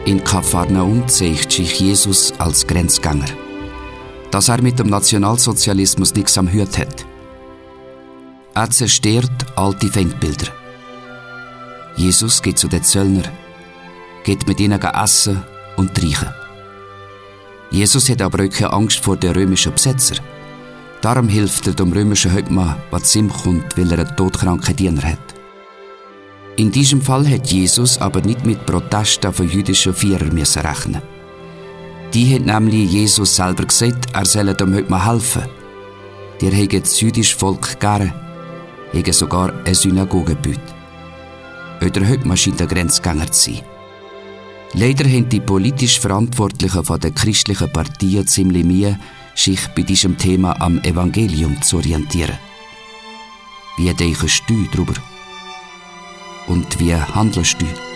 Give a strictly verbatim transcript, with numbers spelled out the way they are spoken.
In Kapharnaum zeigt sich Jesus als Grenzgänger. Dass er mit dem Nationalsozialismus nichts am Hut hat. Er zerstört alte Feindbilder. Jesus geht zu den Zöllner, geht mit ihnen essen und trinken. Jesus hat aber auch keine Angst vor den römischen Besetzer. Darum hilft er dem römischen Hauptmann, was zu ihm kommt, weil er einen todkranken Diener hat. In diesem Fall hat Jesus aber nicht mit Protesten von jüdischen Vierern müssen rechnen. Die hat nämlich Jesus selber gesagt, er solle dem Hauptmann helfen. Die haben das jüdische Volk gern, haben sogar eine Synagoge gebaut. Auch der Hauptmann scheint ein Grenzgänger zu sein. Leider haben die politisch Verantwortlichen von den christlichen Partien ziemlich Mühe, sich bei diesem Thema am Evangelium zu orientieren. Wie denkst du darüber? Und wie handelst du?